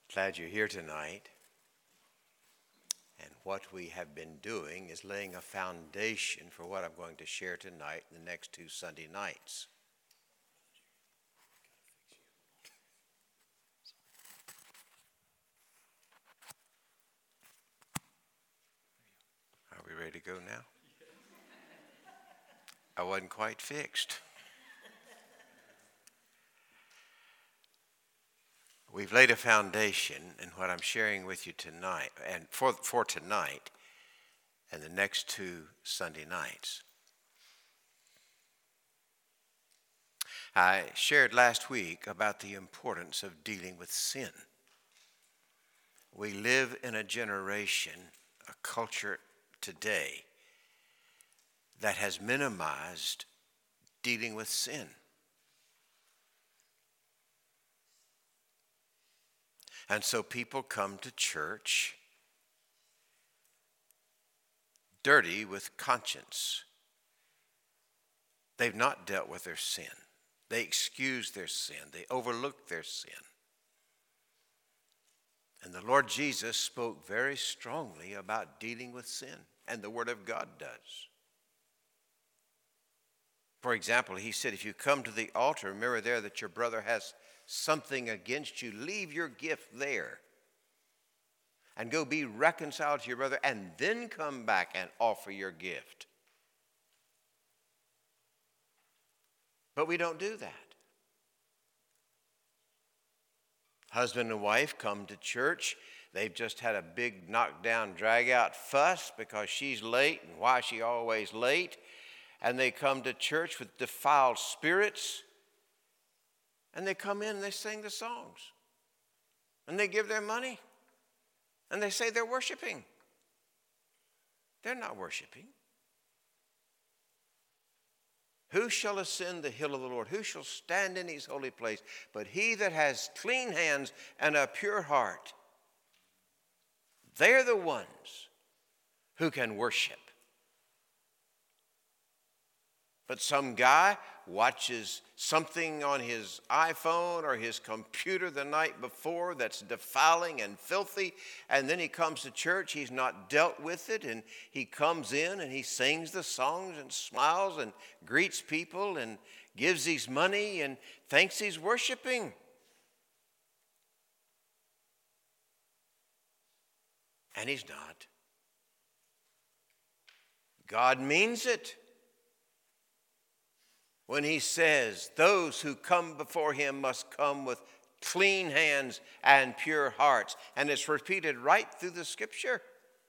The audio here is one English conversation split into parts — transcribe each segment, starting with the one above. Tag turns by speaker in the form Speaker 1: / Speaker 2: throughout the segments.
Speaker 1: Glad you're here tonight. And what we have been doing is laying a foundation for what I'm going to share tonight in the next 2 Sunday nights. Are we ready to go now? I wasn't quite fixed. We've laid a foundation in what I'm sharing with you tonight, and for tonight and the next 2 Sunday nights. I shared last week about the importance of dealing with sin. We live in a generation, a culture today, that has minimized dealing with sin. And so people come to church dirty with conscience. They've not dealt with their sin. They excuse their sin. They overlook their sin. And the Lord Jesus spoke very strongly about dealing with sin, and the Word of God does. For example, he said, if you come to the altar, remember there that your brother has something against you, leave your gift there and go be reconciled to your brother, and then come back and offer your gift. But we don't do that. Husband and wife come to church. They've just had a big knockdown, drag-out fuss because she's late and why is she always late. And they come to church with defiled spirits. And they come in and they sing the songs. And they give their money. And they say they're worshiping. They're not worshiping. Who shall ascend the hill of the Lord? Who shall stand in his holy place? But he that has clean hands and a pure heart. They're the ones who can worship. But some guy watches something on his iPhone or his computer the night before that's defiling and filthy, and then he comes to church, he's not dealt with it, and he comes in and he sings the songs and smiles and greets people and gives his money and thinks he's worshiping. And he's not. God means it when he says those who come before him must come with clean hands and pure hearts. And it's repeated right through the scripture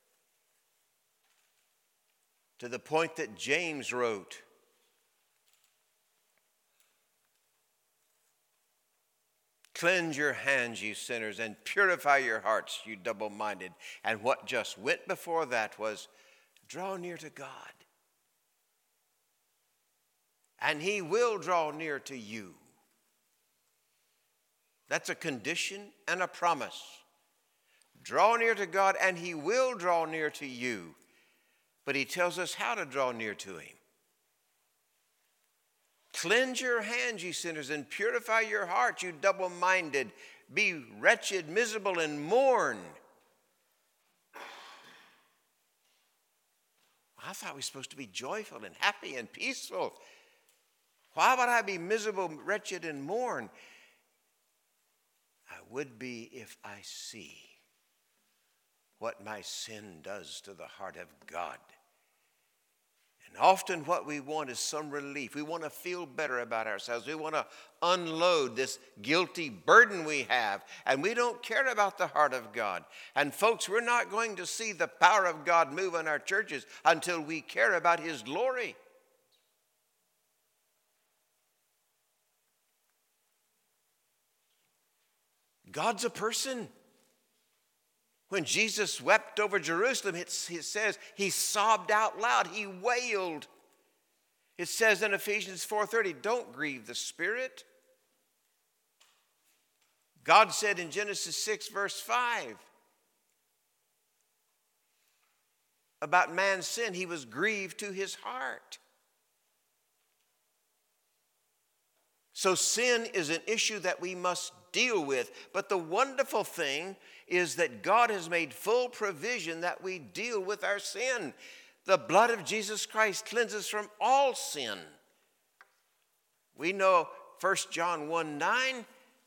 Speaker 1: to the point that James wrote, cleanse your hands, you sinners, and purify your hearts, you double-minded. And what just went before that was, draw near to God. And he will draw near to you. That's a condition and a promise. Draw near to God and he will draw near to you. But he tells us how to draw near to him. Cleanse your hands, you sinners, and purify your hearts, you double-minded. Be wretched, miserable, and mourn. I thought we were supposed to be joyful and happy and peaceful. Why would I be miserable, wretched, and mourn? I would be if I see what my sin does to the heart of God. And often what we want is some relief. We want to feel better about ourselves. We want to unload this guilty burden we have. And we don't care about the heart of God. And folks, we're not going to see the power of God move in our churches until we care about his glory. God's a person. When Jesus wept over Jerusalem, it says he sobbed out loud. He wailed. It says in Ephesians 4:30, don't grieve the Spirit. God said in Genesis 6 verse 5 about man's sin, he was grieved to his heart. So sin is an issue that we must deal with. But the wonderful thing is that God has made full provision that we deal with our sin. The blood of Jesus Christ cleanses from all sin. We know 1 John 1:9,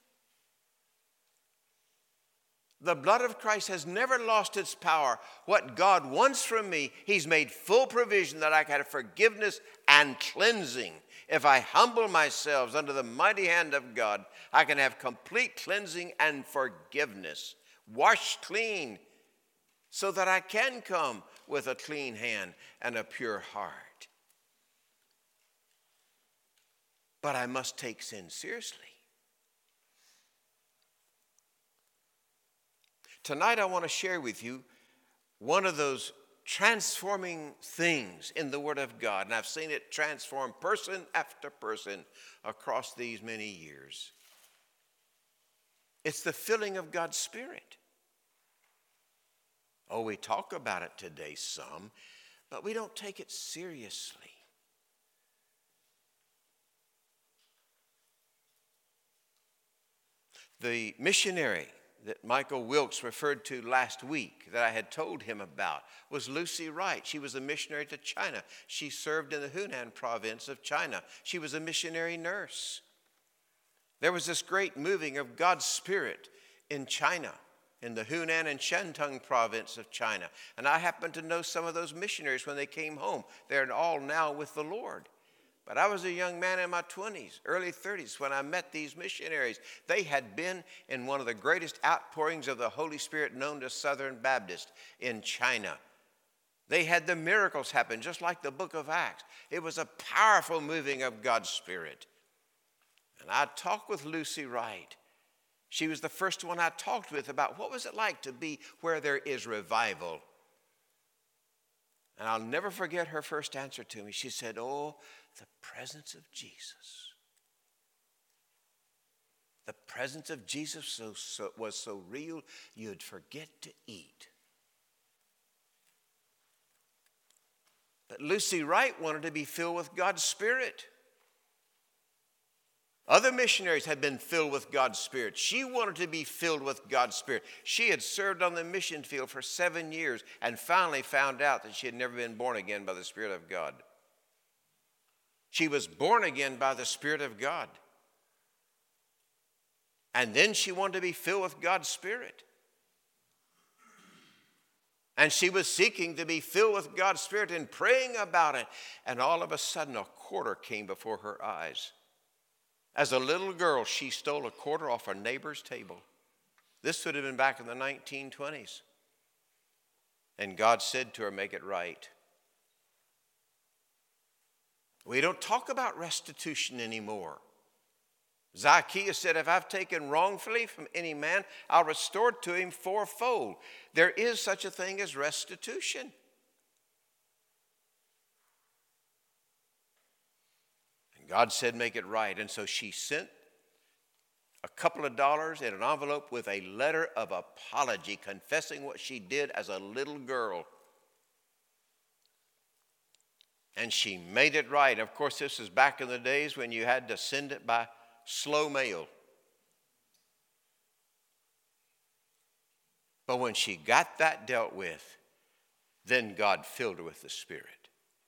Speaker 1: the blood of Christ has never lost its power. What God wants from me, he's made full provision that I can have forgiveness and cleansing. If I humble myself under the mighty hand of God, I can have complete cleansing and forgiveness. Washed clean so that I can come with a clean hand and a pure heart. But I must take sin seriously. Tonight I want to share with you one of those transforming things in the Word of God. And I've seen it transform person after person across these many years. It's the filling of God's Spirit. Oh, we talk about it today some, but we don't take it seriously. The missionary that Michael Wilkes referred to last week that I had told him about was Lucy Wright. She was a missionary to China. She served in the Hunan province of China. She was a missionary nurse. There was this great moving of God's Spirit in China, in the Hunan and Shantung province of China. And I happen to know some of those missionaries when they came home. They're all now with the Lord. But I was a young man in my 20s, early 30s, when I met these missionaries. They had been in one of the greatest outpourings of the Holy Spirit known to Southern Baptists in China. They had the miracles happen, just like the book of Acts. It was a powerful moving of God's Spirit. And I talked with Lucy Wright. She was the first one I talked with about what was it like to be where there is revival. And I'll never forget her first answer to me. She said, "Oh, the presence of Jesus. The presence of Jesus was so real, you'd forget to eat." But Lucy Wright wanted to be filled with God's Spirit. Other missionaries had been filled with God's Spirit. She wanted to be filled with God's Spirit. She had served on the mission field for 7 years and finally found out that she had never been born again by the Spirit of God. She was born again by the Spirit of God. And then she wanted to be filled with God's Spirit. And she was seeking to be filled with God's Spirit and praying about it. And all of a sudden, a quarter came before her eyes. As a little girl, she stole a quarter off a neighbor's table. This would have been back in the 1920s. And God said to her, "Make it right." We don't talk about restitution anymore. Zacchaeus said, "If I've taken wrongfully from any man, I'll restore it to him fourfold." There is such a thing as restitution. And God said, "Make it right." And so she sent a couple of dollars in an envelope with a letter of apology confessing what she did as a little girl. And she made it right. Of course, this is back in the days when you had to send it by slow mail. But when she got that dealt with, then God filled her with the Spirit.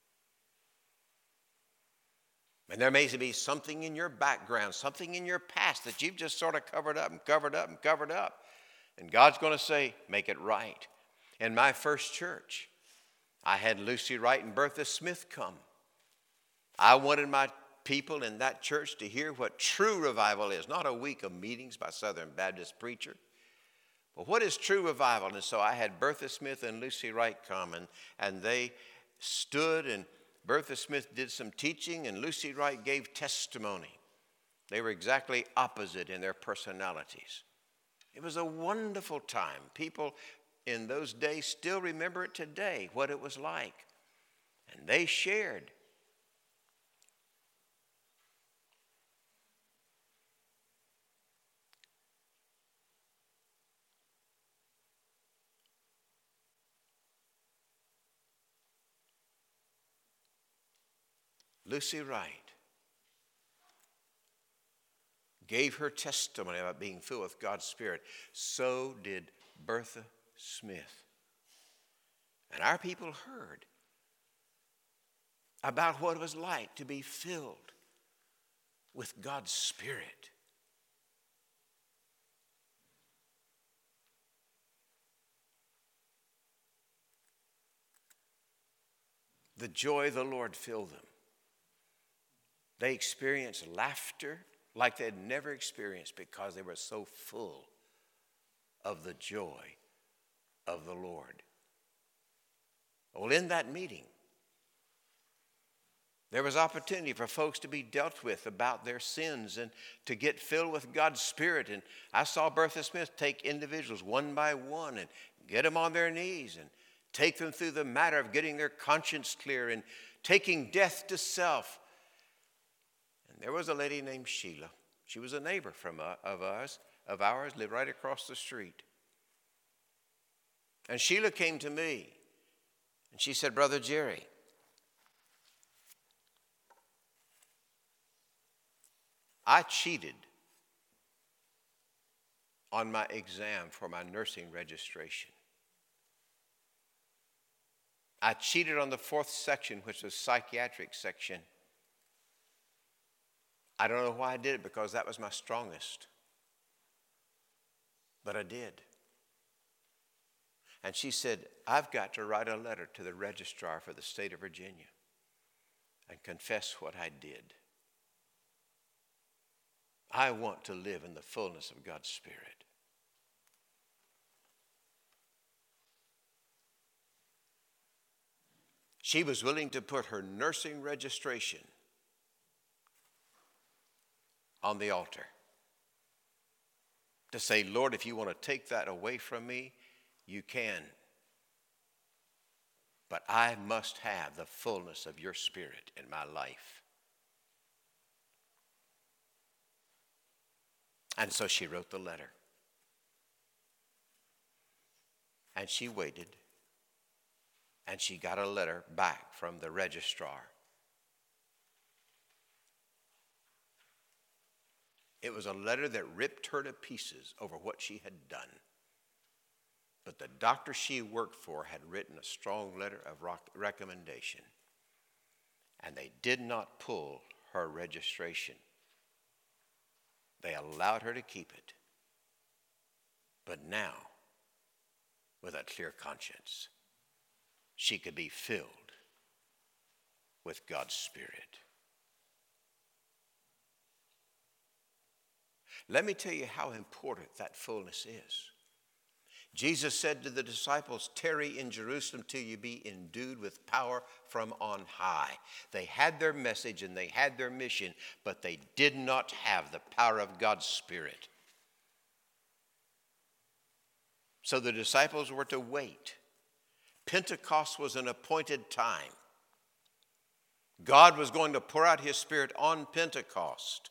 Speaker 1: And there may be something in your background, something in your past that you've just sort of covered up and covered up and covered up. And God's going to say, "Make it right." In my first church, I had Lucy Wright and Bertha Smith come. I wanted my people in that church to hear what true revival is, not a week of meetings by Southern Baptist preacher. But what is true revival? And so I had Bertha Smith and Lucy Wright come, and they stood, and Bertha Smith did some teaching, and Lucy Wright gave testimony. They were exactly opposite in their personalities. It was a wonderful time. People in those days still remember it today, what it was like. And they shared. Lucy Wright gave her testimony about being filled with God's Spirit. So did Bertha Smith. And our people heard about what it was like to be filled with God's Spirit. The joy of the Lord filled them. They experienced laughter like they had never experienced because they were so full of the joy of the Lord. Well, in that meeting, there was opportunity for folks to be dealt with about their sins and to get filled with God's Spirit. And I saw Bertha Smith take individuals one by one and get them on their knees and take them through the matter of getting their conscience clear and taking death to self. And there was a lady named Sheila. She was a neighbor of ours, lived right across the street. And Sheila came to me and she said, Brother Jerry, I cheated on my exam for my nursing registration. I cheated on the 4th section, which was psychiatric section. I don't know why I did it, because that was my strongest. But I did. And she said, I've got to write a letter to the registrar for the state of Virginia and confess what I did. I want to live in the fullness of God's Spirit. She was willing to put her nursing registration on the altar to say, Lord, if you want to take that away from me, you can. But I must have the fullness of your Spirit in my life. And so she wrote the letter. And she waited. And she got a letter back from the registrar. It was a letter that ripped her to pieces over what she had done. But the doctor she worked for had written a strong letter of recommendation. And they did not pull her registration. They allowed her to keep it. But now, with a clear conscience, she could be filled with God's Spirit. Let me tell you how important that fullness is. Jesus said to the disciples, tarry in Jerusalem till you be endued with power from on high. They had their message and they had their mission, but they did not have the power of God's Spirit. So the disciples were to wait. Pentecost was an appointed time. God was going to pour out his Spirit on Pentecost.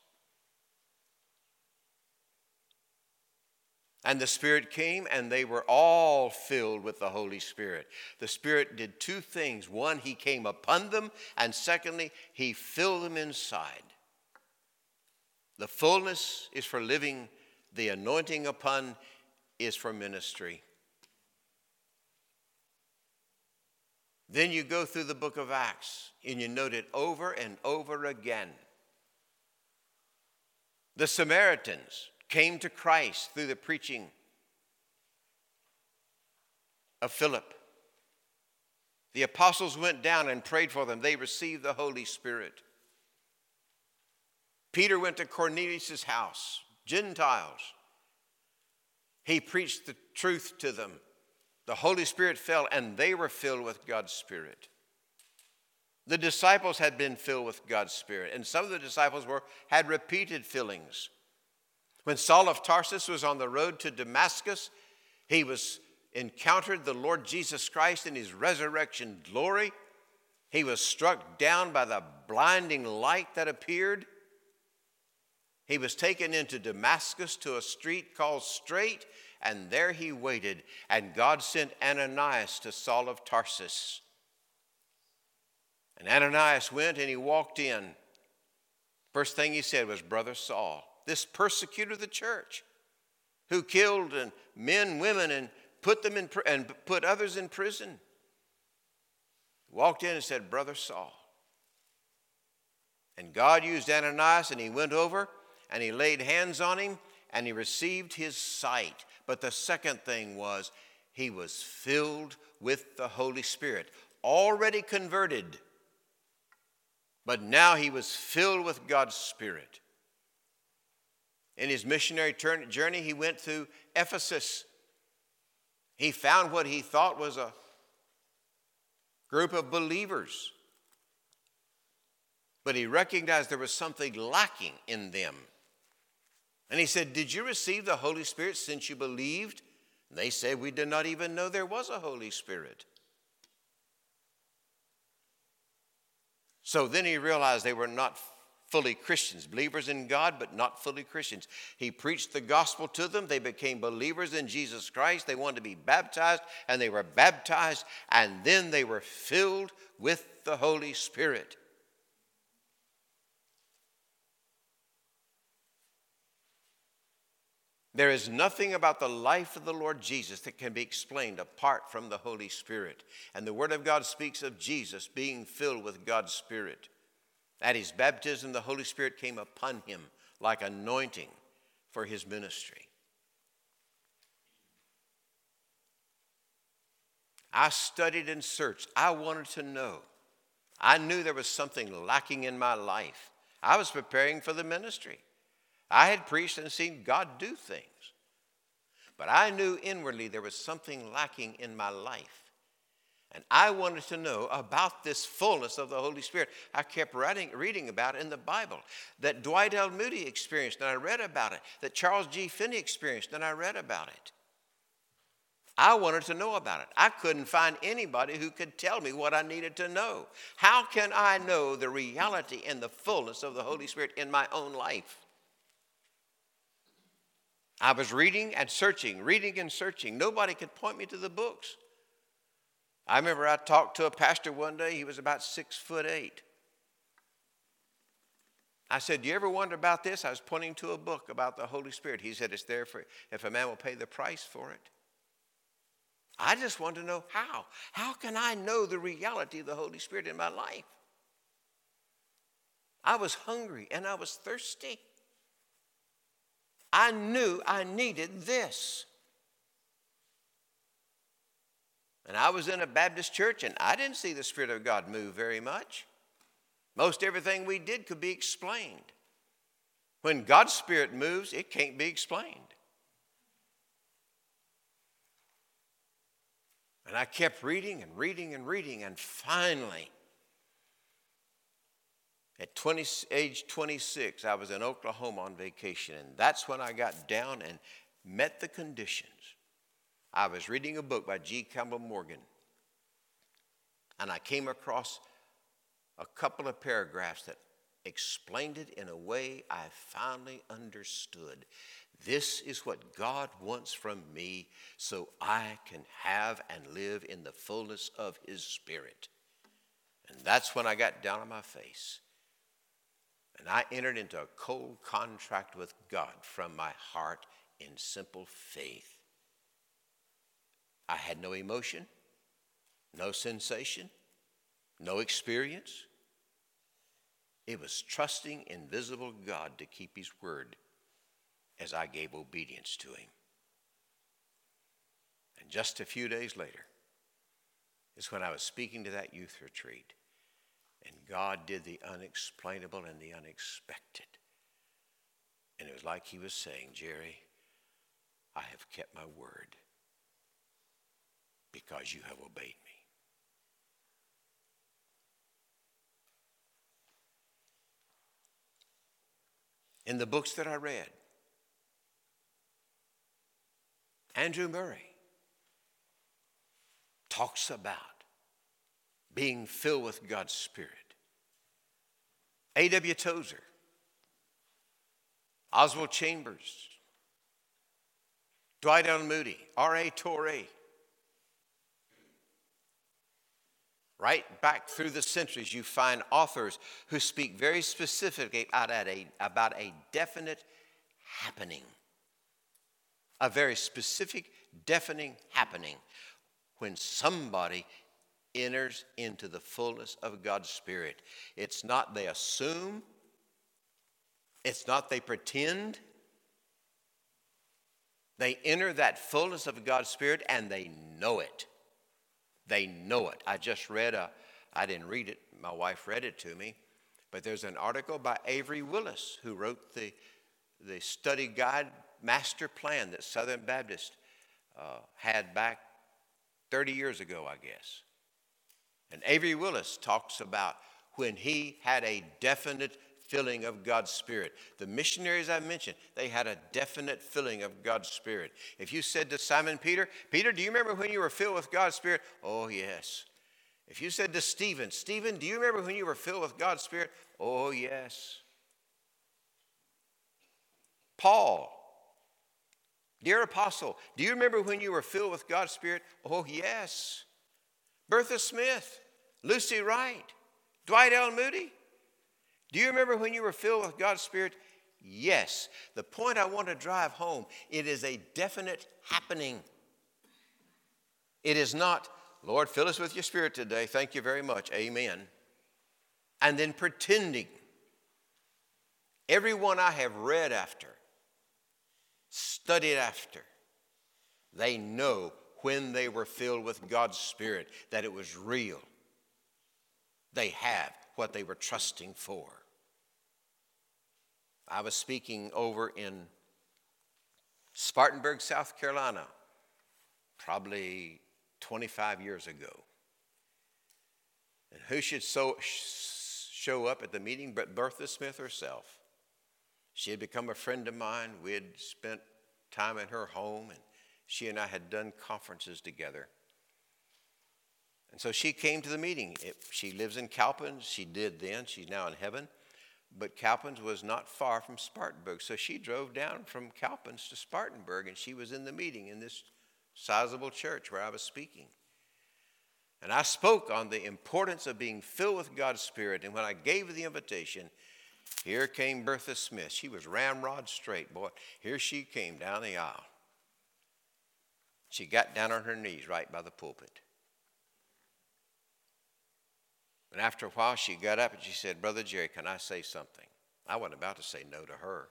Speaker 1: And the Spirit came, and they were all filled with the Holy Spirit. The Spirit did two things. One, he came upon them, and secondly, he filled them inside. The fullness is for living. The anointing upon is for ministry. Then you go through the book of Acts, and you note it over and over again. The Samaritans came to Christ through the preaching of Philip. The apostles went down and prayed for them. They received the Holy Spirit. Peter went to Cornelius' house, Gentiles. He preached the truth to them. The Holy Spirit fell, and they were filled with God's Spirit. The disciples had been filled with God's Spirit, and some of the disciples had repeated fillings. When Saul of Tarsus was on the road to Damascus, he encountered the Lord Jesus Christ in his resurrection glory. He was struck down by the blinding light that appeared. He was taken into Damascus to a street called Straight, and there he waited. And God sent Ananias to Saul of Tarsus. And Ananias went and he walked in. First thing he said was, Brother Saul, this persecutor of the church, who killed men, women, and put others in prison. Walked in and said, Brother Saul. And God used Ananias, and he went over and he laid hands on him and he received his sight. But the second thing was he was filled with the Holy Spirit, already converted. But now he was filled with God's Spirit. In his missionary journey, he went through Ephesus. He found what he thought was a group of believers. But he recognized there was something lacking in them. And he said, did you receive the Holy Spirit since you believed? And they said, we did not even know there was a Holy Spirit. So then he realized they were not fully Christians, believers in God, but not fully Christians. He preached the gospel to them. They became believers in Jesus Christ. They wanted to be baptized, and they were baptized, and then they were filled with the Holy Spirit. There is nothing about the life of the Lord Jesus that can be explained apart from the Holy Spirit. And the Word of God speaks of Jesus being filled with God's Spirit. At his baptism, the Holy Spirit came upon him like anointing for his ministry. I studied and searched. I wanted to know. I knew there was something lacking in my life. I was preparing for the ministry. I had preached and seen God do things. But I knew inwardly there was something lacking in my life. And I wanted to know about this fullness of the Holy Spirit. I kept reading about it in the Bible. That Dwight L. Moody experienced, and I read about it. That Charles G. Finney experienced, and I read about it. I wanted to know about it. I couldn't find anybody who could tell me what I needed to know. How can I know the reality and the fullness of the Holy Spirit in my own life? I was reading and searching. Nobody could point me to the books. I remember I talked to a pastor one day. He was about 6'8". I said, do you ever wonder about this? I was pointing to a book about the Holy Spirit. He said, it's there for if a man will pay the price for it. I just want to know how. How can I know the reality of the Holy Spirit in my life? I was hungry and I was thirsty. I knew I needed this. And I was in a Baptist church, and I didn't see the Spirit of God move very much. Most everything we did could be explained. When God's Spirit moves, it can't be explained. And I kept reading, and finally, at age 26, I was in Oklahoma on vacation, and that's when I got down and met the conditions. I was reading a book by G. Campbell Morgan, and I came across a couple of paragraphs that explained it in a way I finally understood. This is what God wants from me so I can have and live in the fullness of His Spirit. And that's when I got down on my face. And I entered into a cold contract with God from my heart in simple faith. I had no emotion, no sensation, no experience. It was trusting invisible God to keep His word as I gave obedience to Him. And just a few days later is when I was speaking to that youth retreat. And God did the unexplainable and the unexpected. And it was like He was saying, Jerry, I have kept my word because you have obeyed me. In the books that I read, Andrew Murray talks about being filled with God's Spirit. A.W. Tozer, Oswald Chambers, Dwight L. Moody, R.A. Torrey. Right back through the centuries, you find authors who speak very specifically about a definite happening. A very specific, deafening happening when somebody enters into the fullness of God's Spirit. It's not they assume. It's not they pretend. They enter that fullness of God's Spirit and they know it. They know it. I just read I didn't read it. My wife read it to me. But there's an article by Avery Willis who wrote the study guide master plan that Southern Baptist had back 30 years ago, I guess. And Avery Willis talks about when he had a definite filling of God's Spirit. The missionaries I mentioned, they had a definite filling of God's Spirit. If you said to Simon Peter, Peter, do you remember when you were filled with God's Spirit? Oh, yes. If you said to Stephen, Stephen, do you remember when you were filled with God's Spirit? Oh, yes. Paul, dear apostle, do you remember when you were filled with God's Spirit? Oh, yes. Bertha Smith, Lucy Wright, Dwight L. Moody, do you remember when you were filled with God's Spirit? Yes. The point I want to drive home, it is a definite happening. It is not, Lord, fill us with your Spirit today. Thank you very much. Amen. And then pretending. Everyone I have read after, studied after, they know when they were filled with God's Spirit that it was real. They have what they were trusting for. I was speaking over in Spartanburg, South Carolina, probably 25 years ago. And who should show up at the meeting but Bertha Smith herself? She had become a friend of mine. We had spent time in her home, and she and I had done conferences together. And so she came to the meeting. She lives in Cowpens. She did then. She's now in heaven. But Cowpens was not far from Spartanburg. So she drove down from Cowpens to Spartanburg, and she was in the meeting in this sizable church where I was speaking. And I spoke on the importance of being filled with God's Spirit. And when I gave the invitation, here came Bertha Smith. She was ramrod straight, boy. Here she came down the aisle. She got down on her knees right by the pulpit. And after a while, she got up and she said, Brother Jerry, can I say something? I wasn't about to say no to her.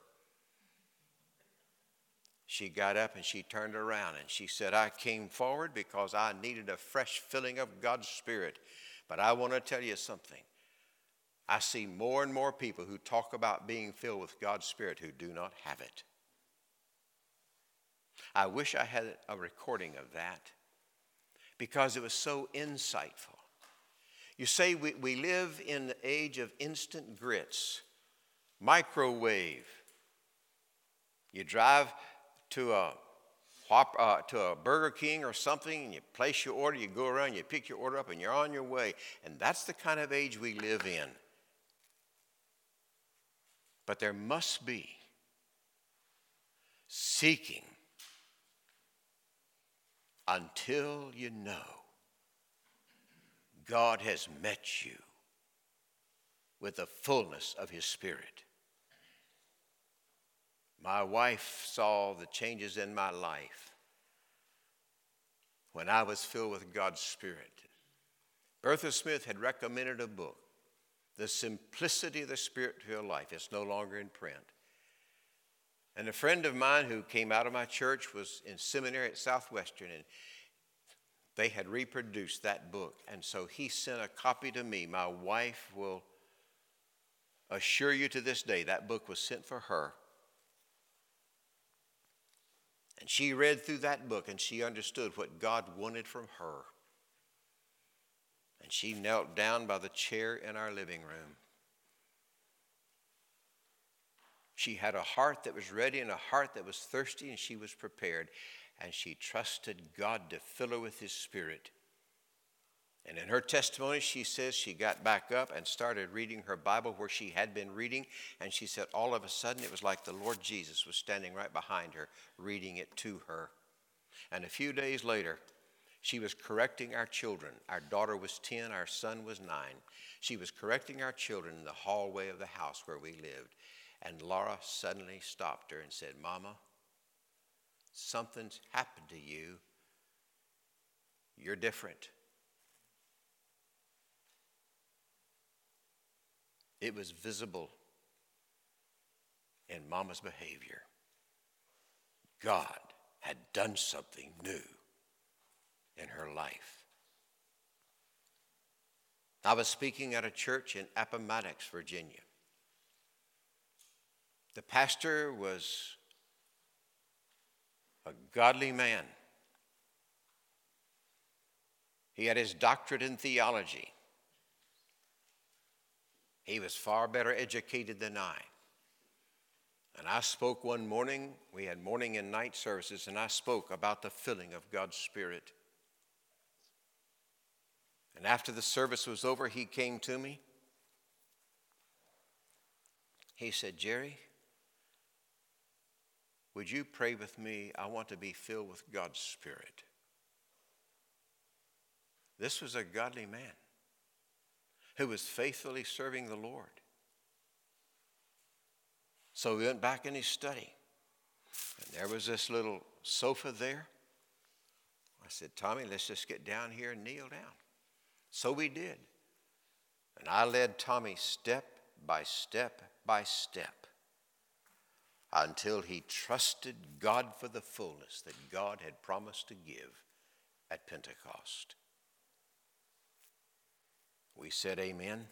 Speaker 1: She got up and she turned around and she said, I came forward because I needed a fresh filling of God's Spirit. But I want to tell you something. I see more and more people who talk about being filled with God's Spirit who do not have it. I wish I had a recording of that because it was so insightful. You say we live in the age of instant grits, microwave. You drive to a Burger King or something, and you place your order, you go around, you pick your order up, and you're on your way. And that's the kind of age we live in. But there must be seeking until you know God has met you with the fullness of His Spirit. My wife saw the changes in my life when I was filled with God's Spirit. Bertha Smith had recommended a book, The Simplicity of the Spirit to Your Life. It's no longer in print. And a friend of mine who came out of my church was in seminary at Southwestern, and they had reproduced that book. And so he sent a copy to me. My wife will assure you to this day that book was sent for her. And she read through that book and she understood what God wanted from her. And she knelt down by the chair in our living room. She had a heart that was ready and a heart that was thirsty, and she was prepared. And she trusted God to fill her with His Spirit. And in her testimony, she says she got back up and started reading her Bible where she had been reading. And she said all of a sudden it was like the Lord Jesus was standing right behind her, reading it to her. And a few days later, she was correcting our children. Our daughter was 10, our son was 9. She was correcting our children in the hallway of the house where we lived. And Laura suddenly stopped her and said, Mama, something's happened to you. You're different. It was visible in Mama's behavior. God had done something new in her life. I was speaking at a church in Appomattox, Virginia. The pastor was a godly man. He had his doctorate in theology. He was far better educated than I. And I spoke one morning, we had morning and night services, and I spoke about the filling of God's Spirit. And after the service was over, he came to me. He said, Jerry, would you pray with me? I want to be filled with God's Spirit. This was a godly man who was faithfully serving the Lord. So we went back in his study, and there was this little sofa there. I said, Tommy, let's just get down here and kneel down. So we did. And I led Tommy step by step by step until he trusted God for the fullness that God had promised to give at Pentecost. We said amen.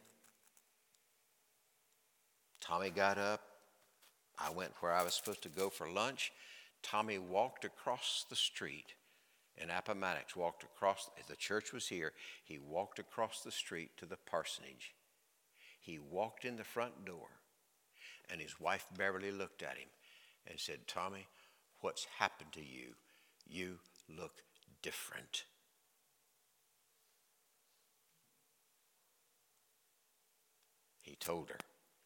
Speaker 1: Tommy got up. I went where I was supposed to go for lunch. Tommy walked across the street in Appomattox, walked across, as the church was here, he walked across the street to the parsonage. He walked in the front door, and his wife Beverly looked at him and said, Tommy, what's happened to you? You look different. He told her.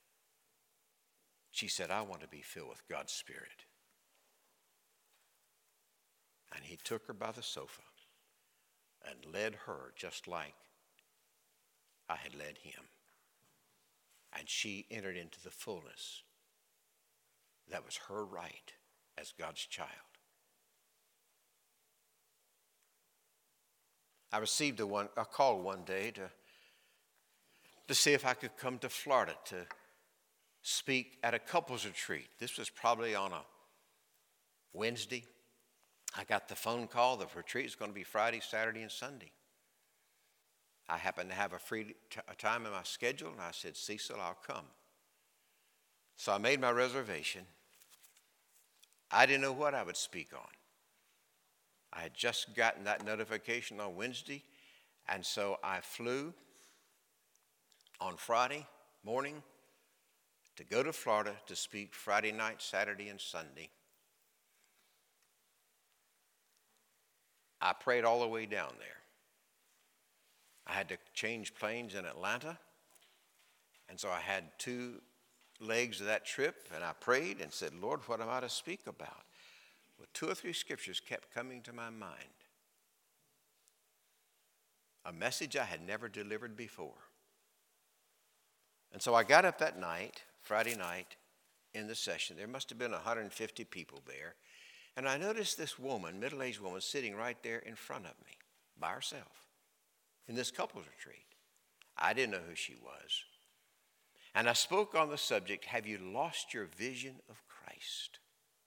Speaker 1: She said, I want to be filled with God's Spirit. And he took her by the sofa and led her just like I had led him. And she entered into the fullness that was her right as God's child. I received a call one day to see if I could come to Florida to speak at a couples retreat. This was probably on a Wednesday. I got the phone call. The retreat is going to be Friday, Saturday, and Sunday. I happened to have a free time in my schedule, and I said, Cecil, I'll come. So I made my reservation. I didn't know what I would speak on. I had just gotten that notification on Wednesday, and so I flew on Friday morning to go to Florida to speak Friday night, Saturday, and Sunday. I prayed all the way down there. I had to change planes in Atlanta, and so I had 2 legs of that trip, and I prayed and said, Lord, what am I to speak about? Well, 2 or 3 scriptures kept coming to my mind. A message I had never delivered before. And so I got up that night, Friday night, in the session. There must have been 150 people there. And I noticed this woman, middle-aged woman, sitting right there in front of me by herself in this couples retreat. I didn't know who she was. And I spoke on the subject, have you lost your vision of Christ?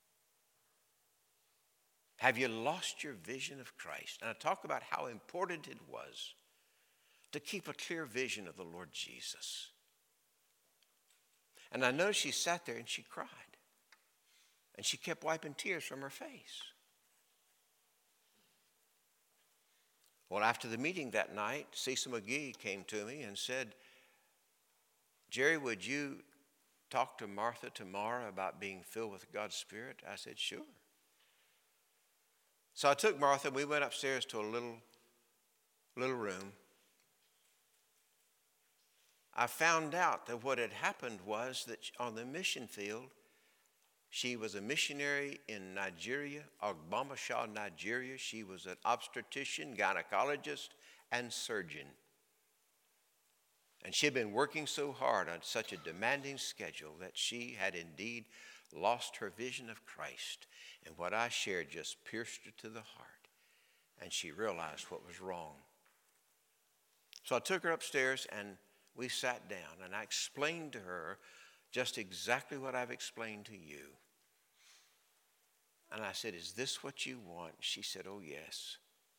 Speaker 1: Have you lost your vision of Christ? And I talked about how important it was to keep a clear vision of the Lord Jesus. And I noticed she sat there and she cried. And she kept wiping tears from her face. Well, after the meeting that night, Cecil McGee came to me and said, Jerry, would you talk to Martha tomorrow about being filled with God's Spirit? I said, sure. So I took Martha and we went upstairs to a little room. I found out that what had happened was that on the mission field, she was a missionary in Nigeria, Ogbomoso, Nigeria. She was an obstetrician, gynecologist, and surgeon. And she had been working so hard on such a demanding schedule that she had indeed lost her vision of Christ. And what I shared just pierced her to the heart. And she realized what was wrong. So I took her upstairs and we sat down. And I explained to her just exactly what I've explained to you. And I said, is this what you want? She said, oh, yes.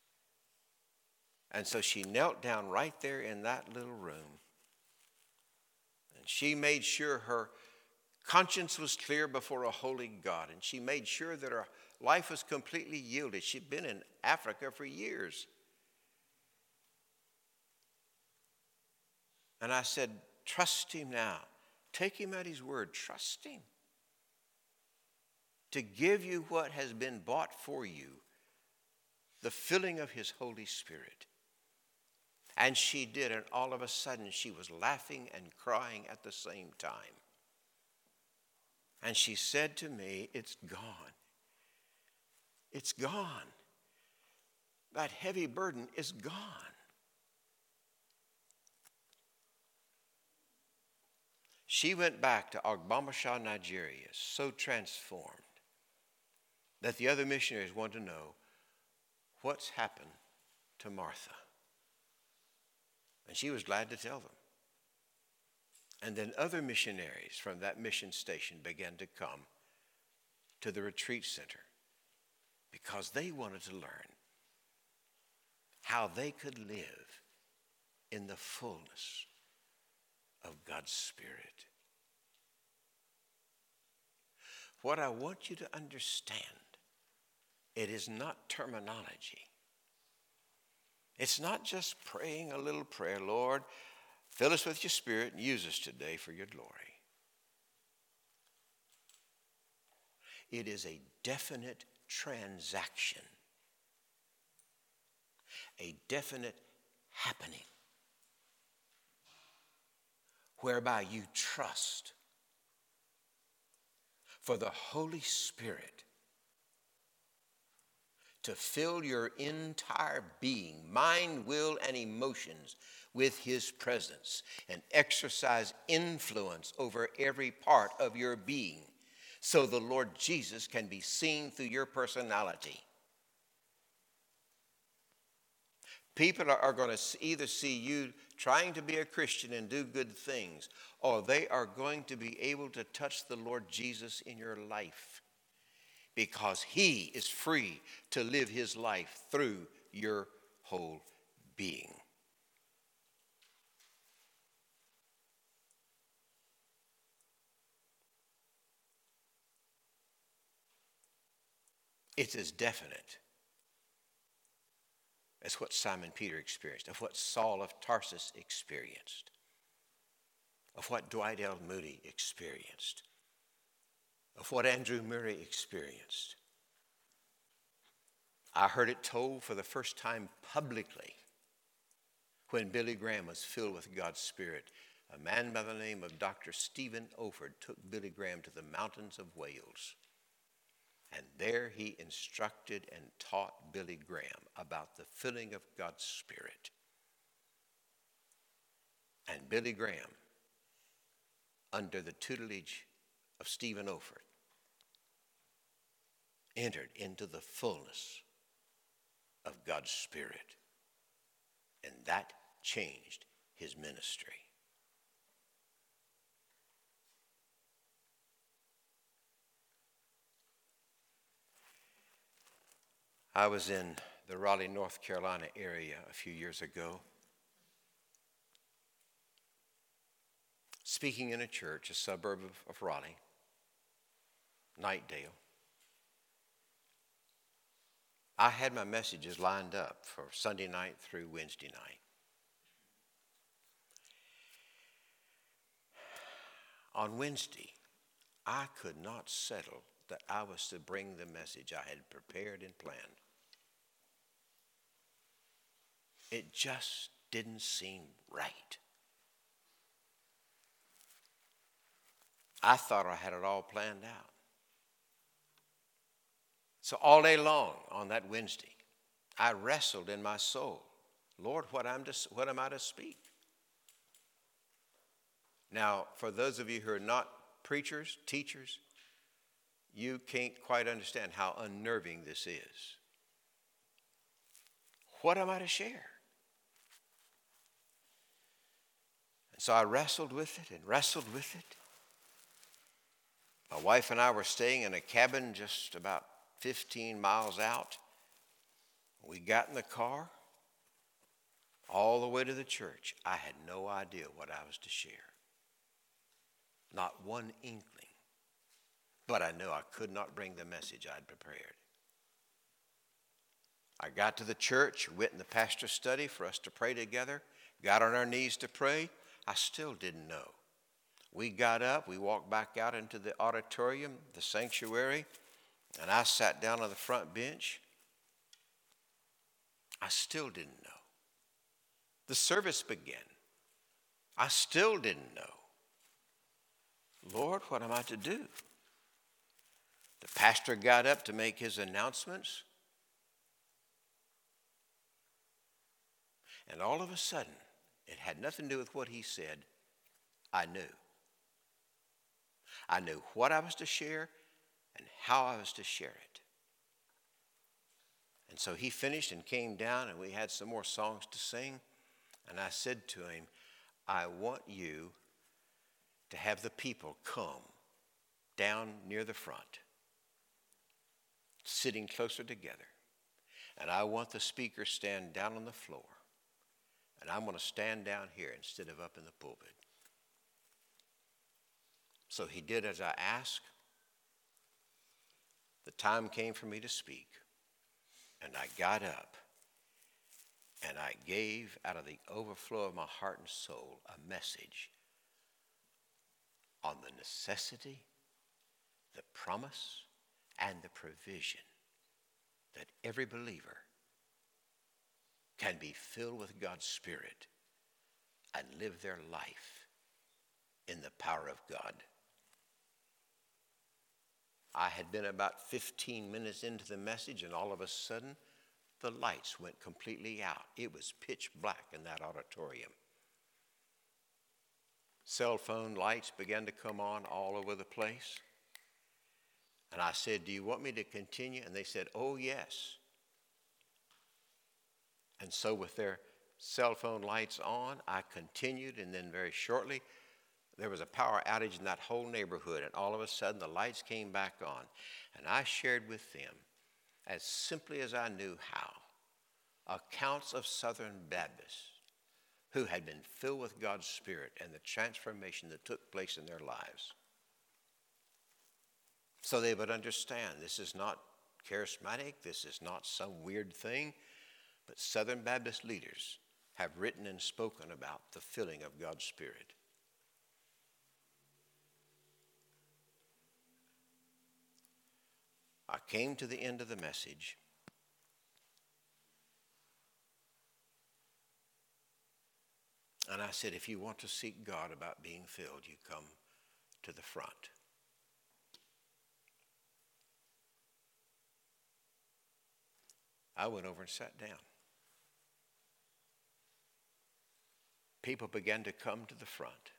Speaker 1: And so she knelt down right there in that little room. And she made sure her conscience was clear before a holy God. And she made sure that her life was completely yielded. She'd been in Africa for years. And I said, trust him now. Take him at his word. Trust him to give you what has been bought for you, the filling of his Holy Spirit. And she did, and all of a sudden she was laughing and crying at the same time. And she said to me, it's gone. It's gone. That heavy burden is gone. She went back to Ogbomoso, Nigeria, so transformed that the other missionaries wanted to know what's happened to Martha. And she was glad to tell them. And then other missionaries from that mission station began to come to the retreat center because they wanted to learn how they could live in the fullness of God's Spirit. What I want you to understand, it is not terminology. It's not just praying a little prayer, Lord, fill us with your Spirit and use us today for your glory. It is a definite transaction, a definite happening, whereby you trust for the Holy Spirit to fill your entire being, mind, will, and emotions with his presence and exercise influence over every part of your being so the Lord Jesus can be seen through your personality. People are going to either see you trying to be a Christian and do good things, or they are going to be able to touch the Lord Jesus in your life because he is free to live his life through your whole being. It's as definite as what Simon Peter experienced, of what Saul of Tarsus experienced, of what Dwight L. Moody experienced, of what Andrew Murray experienced. I heard it told for the first time publicly when Billy Graham was filled with God's Spirit. A man by the name of Dr. Stephen Olford took Billy Graham to the mountains of Wales. And there he instructed and taught Billy Graham about the filling of God's Spirit. And Billy Graham, under the tutelage of Stephen Olford, entered into the fullness of God's Spirit. And that changed his ministry. I was in the Raleigh, North Carolina area a few years ago, speaking in a church, a suburb of Raleigh, Knightdale. I had my messages lined up for Sunday night through Wednesday night. On Wednesday, I could not settle that I was to bring the message I had prepared and planned. It just didn't seem right. I thought I had it all planned out. So all day long on that Wednesday, I wrestled in my soul. Lord, what am I to speak? Now, for those of you who are not preachers, teachers, you can't quite understand how unnerving this is. What am I to share? And so I wrestled with it and wrestled with it. My wife and I were staying in a cabin just about 15 miles out. We got in the car all the way to the church. I had no idea what I was to share. Not one inkling. But I knew I could not bring the message I'd prepared. I got to the church, went in the pastor's study for us to pray together, got on our knees to pray. I still didn't know. We got up, we walked back out into the auditorium, the sanctuary, and I sat down on the front bench. I still didn't know. The service began. I still didn't know. Lord, what am I to do? The pastor got up to make his announcements. And all of a sudden, it had nothing to do with what he said. I knew. I knew what I was to share and how I was to share it. And so he finished and came down, and we had some more songs to sing. And I said to him, I want you to have the people come down near the front, sitting closer together. And I want the speaker stand down on the floor. And I'm going to stand down here instead of up in the pulpit. So he did as I asked. The time came for me to speak. And I got up. And I gave out of the overflow of my heart and soul a message on the necessity, the promise, and the provision that every believer can be filled with God's Spirit and live their life in the power of God. I had been about 15 minutes into the message, and all of a sudden, the lights went completely out. It was pitch black in that auditorium. Cell phone lights began to come on all over the place. And I said, do you want me to continue? And they said, oh, yes. And so with their cell phone lights on, I continued, and then very shortly, there was a power outage in that whole neighborhood, and all of a sudden the lights came back on. And I shared with them, as simply as I knew how, accounts of Southern Baptists who had been filled with God's Spirit and the transformation that took place in their lives. So they would understand this is not charismatic, this is not some weird thing, but Southern Baptist leaders have written and spoken about the filling of God's Spirit. I came to the end of the message. And I said, if you want to seek God about being filled, you come to the front. I went over and sat down. People began to come to the front.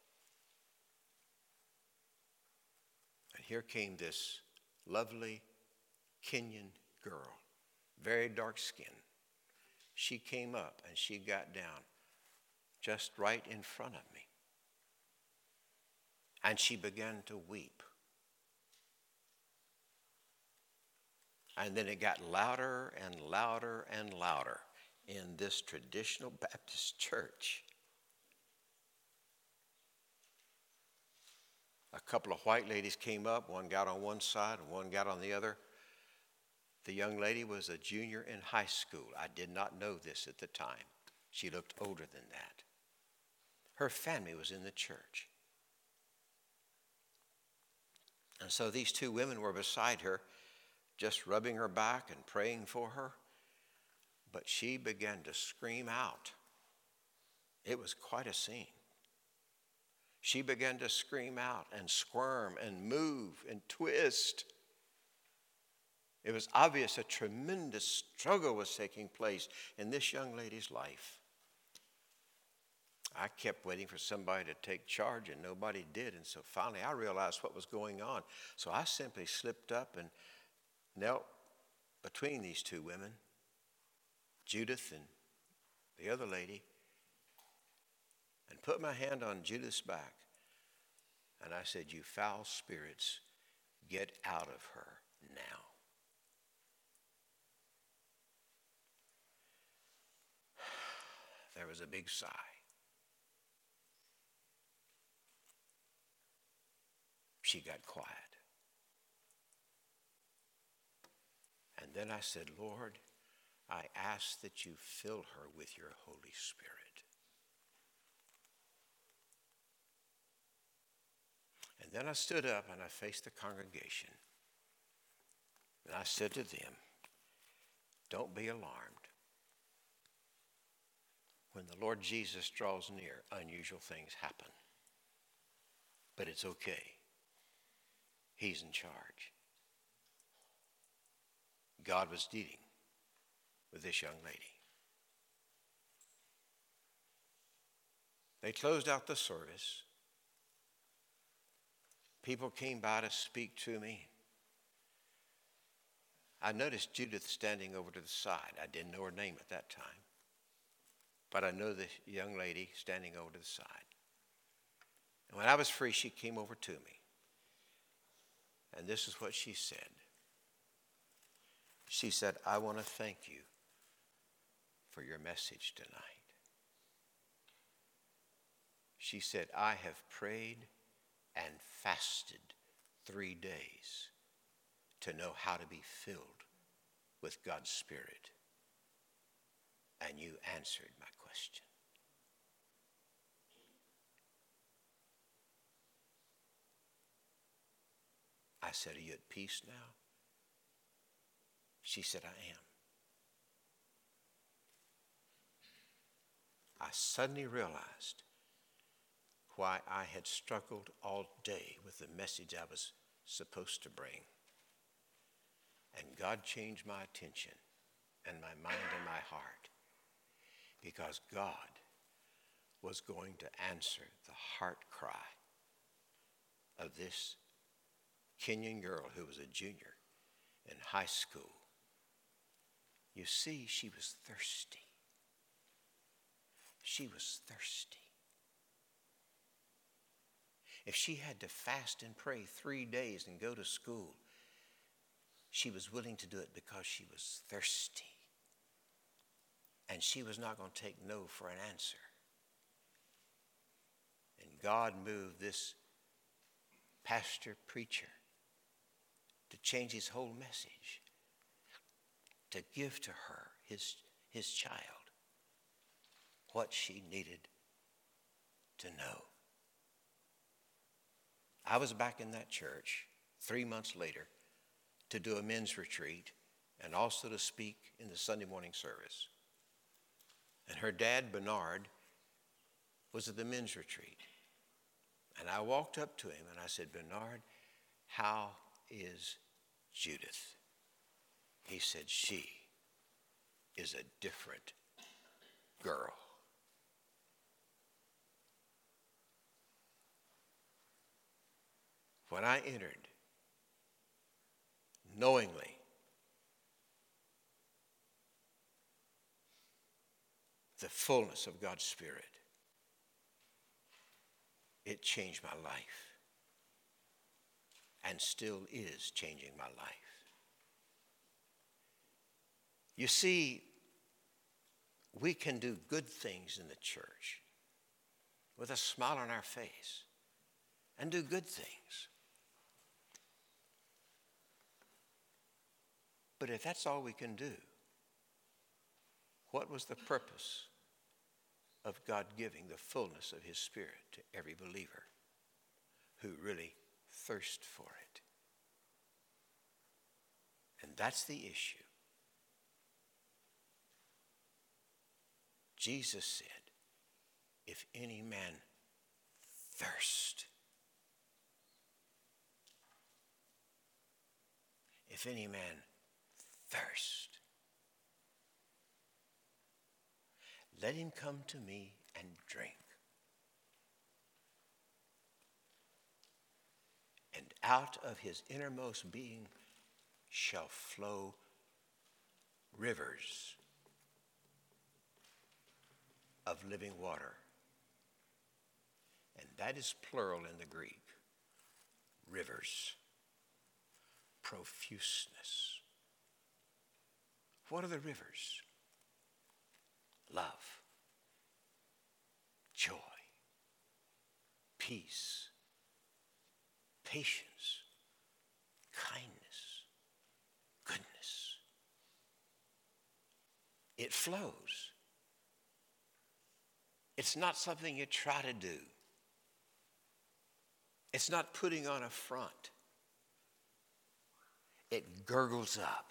Speaker 1: And here came this lovely Kenyan girl, very dark skin. She came up and she got down just right in front of me. And she began to weep. And then it got louder and louder and louder in this traditional Baptist church. A couple of white ladies came up. One got on one side and one got on the other. The young lady was a junior in high school. I did not know this at the time. She looked older than that. Her family was in the church. And so these two women were beside her, just rubbing her back and praying for her. But she began to scream out. It was quite a scene. She began to scream out and squirm and move and twist. It was obvious a tremendous struggle was taking place in this young lady's life. I kept waiting for somebody to take charge, and nobody did. And so finally I realized what was going on. So I simply slipped up and knelt between these two women, Judith and the other lady, and put my hand on Judith's back. And I said, "You foul spirits, get out of her now." There was a big sigh. She got quiet. And then I said, "Lord, I ask that you fill her with your Holy Spirit." And then I stood up and I faced the congregation. And I said to them, "Don't be alarmed. When the Lord Jesus draws near, unusual things happen. But it's okay. He's in charge." God was dealing with this young lady. They closed out the service. People came by to speak to me. I noticed Judith standing over to the side. I didn't know her name at that time, but I know the young lady standing over to the side. And when I was free, she came over to me. And this is what she said. She said, "I want to thank you for your message tonight." She said, "I have prayed and fasted 3 days to know how to be filled with God's Spirit. And you answered my question." I said, "Are you at peace now?" She said, "I am." I suddenly realized why I had struggled all day with the message I was supposed to bring. And God changed my attention and my mind and my heart, because God was going to answer the heart cry of this Kenyan girl who was a junior in high school. You see, she was thirsty. She was thirsty. If she had to fast and pray 3 days and go to school, she was willing to do it because she was thirsty. And she was not going to take no for an answer. And God moved this pastor preacher to change his whole message, to give to her, his child, what she needed to know. I was back in that church 3 months later to do a men's retreat and also to speak in the Sunday morning service. And her dad, Bernard, was at the men's retreat. And I walked up to him and I said, "Bernard, how is Judith?" He said, "She is a different girl." When I entered, knowingly, the fullness of God's Spirit, it changed my life and still is changing my life. You see, we can do good things in the church with a smile on our face and do good things. But if that's all we can do, what was the purpose of God giving the fullness of his Spirit to every believer who really thirsts for it? And that's the issue. Jesus said, "If any man thirst, if any man thirst, let him come to me and drink. out of his innermost being shall flow rivers of living water. And that is plural in the Greek. Rivers. Profuseness. What are the rivers? Love. Joy. Peace. Patience. Kindness. Goodness. It flows. It's not something you try to do. It's not putting on a front. It gurgles up.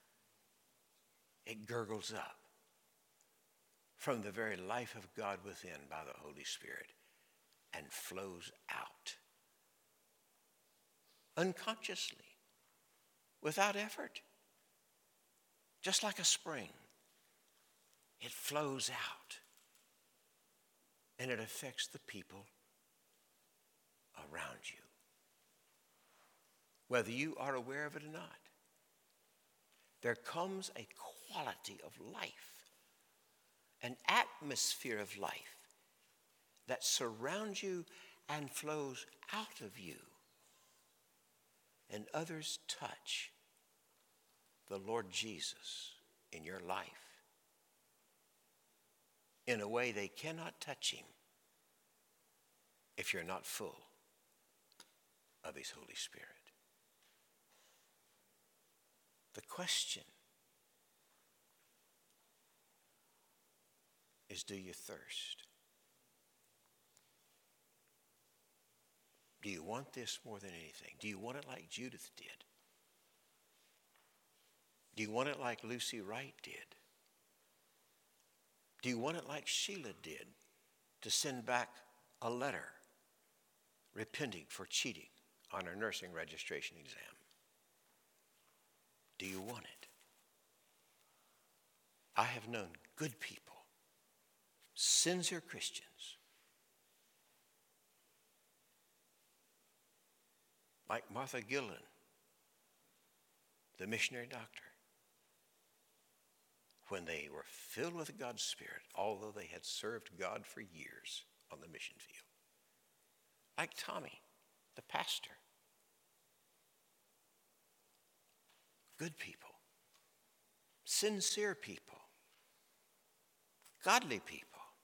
Speaker 1: It gurgles up from the very life of God within by the Holy Spirit and flows out unconsciously, without effort, just like a spring. It flows out and it affects the people around you, whether you are aware of it or not. There comes a quality of life, an atmosphere of life that surrounds you and flows out of you, and others touch the Lord Jesus in your life in a way they cannot touch him if you're not full of his Holy Spirit. The question is, do you thirst? Do you want this more than anything? Do you want it like Judith did? Do you want it like Lucy Wright did? Do you want it like Sheila did, to send back a letter repenting for cheating on her nursing registration exam? Do you want it? I have known good people, sincere Christians, like Martha Gillen, the missionary doctor, when they were filled with God's Spirit, although they had served God for years on the mission field. Like Tommy, the pastor. Good people, sincere people, godly people.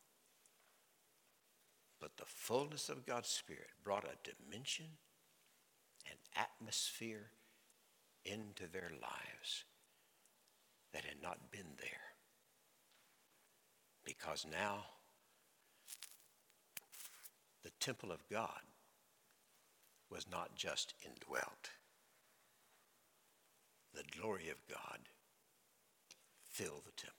Speaker 1: But the fullness of God's Spirit brought a dimension and atmosphere into their lives that had not been there. Because now the temple of God was not just indwelt. The glory of God filled the temple.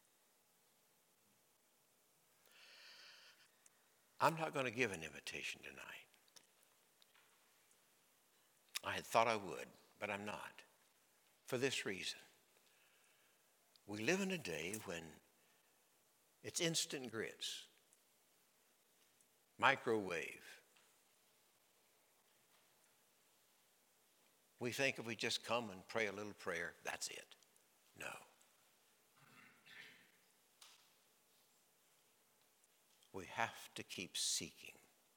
Speaker 1: I'm not going to give an invitation tonight. I had thought I would, but I'm not. For this reason. We live in a day when it's instant grits, microwave. We think if we just come and pray a little prayer, that's it. No. We have to keep seeking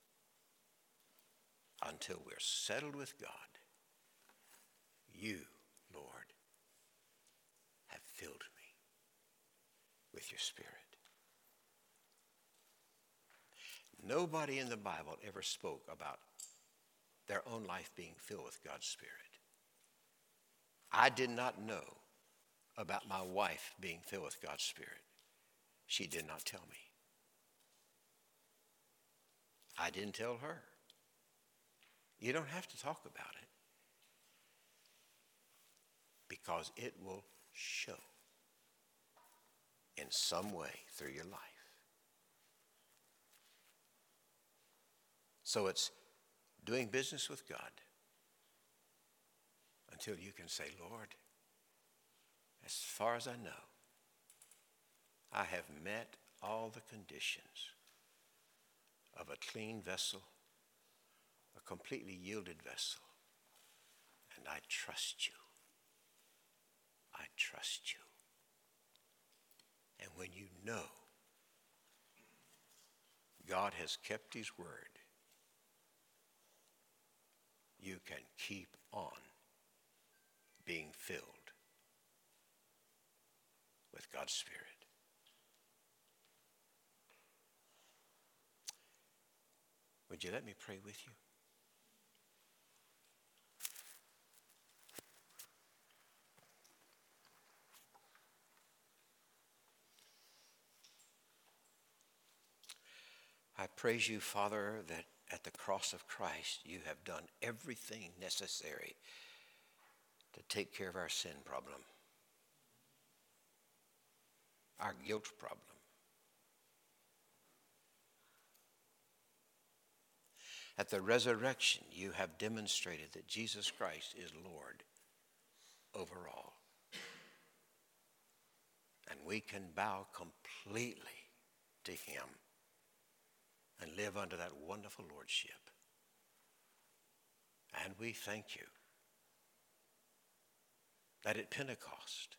Speaker 1: until we're settled with God. You, Lord, have filled me with your Spirit. Nobody in the Bible ever spoke about their own life being filled with God's Spirit. I did not know about my wife being filled with God's Spirit. She did not tell me. I didn't tell her. You don't have to talk about it, because it will show in some way through your life. So it's doing business with God until you can say, Lord, as far as I know, I have met all the conditions of a clean vessel, a completely yielded vessel, And I trust you. I trust you. And when you know God has kept his word, you can keep on being filled with God's Spirit. Would you let me pray with you? I praise you, Father, that at the cross of Christ you have done everything necessary to take care of our sin problem, our guilt problem. At the resurrection, you have demonstrated that Jesus Christ is Lord over all. And we can bow completely to him and live under that wonderful lordship. And we thank you that at Pentecost,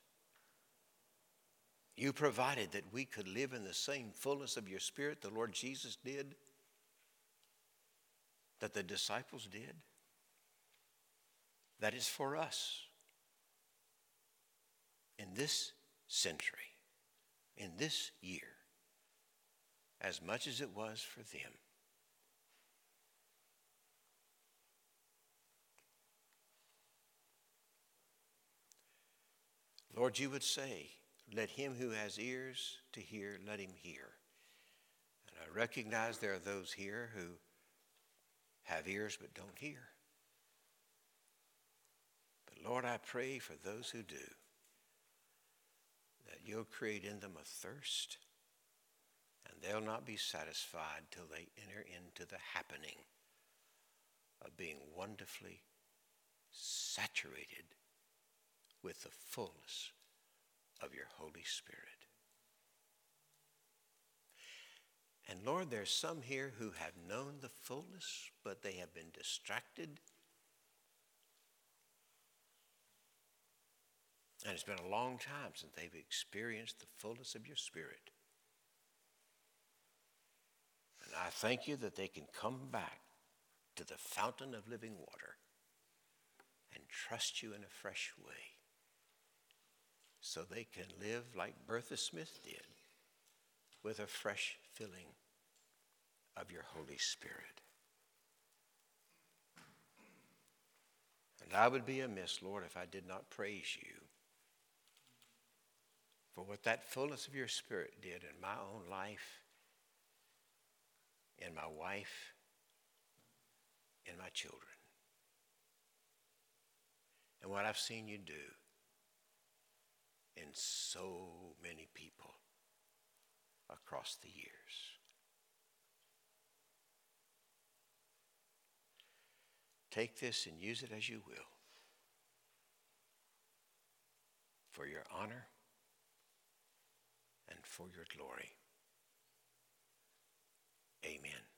Speaker 1: you provided that we could live in the same fullness of your Spirit the Lord Jesus did, that the disciples did. That is for us in this century, in this year, as much as it was for them. Lord, you would say, let him who has ears to hear, let him hear. And I recognize there are those here who have ears but don't hear. But Lord, I pray for those who do, that you'll create in them a thirst, and they'll not be satisfied till they enter into the happening of being wonderfully saturated with the fullness of your Holy Spirit. And Lord, there's some here who have known the fullness, but they have been distracted. And it's been a long time since they've experienced the fullness of your Spirit. And I thank you that they can come back to the fountain of living water and trust you in a fresh way, so they can live like Bertha Smith did, with a fresh filling of your Holy Spirit. And I would be amiss, Lord, if I did not praise you for what that fullness of your Spirit did in my own life, in my wife, in my children, and what I've seen you do in so many people across the years. Take this and use it as you will, for your honor and for your glory. Amen.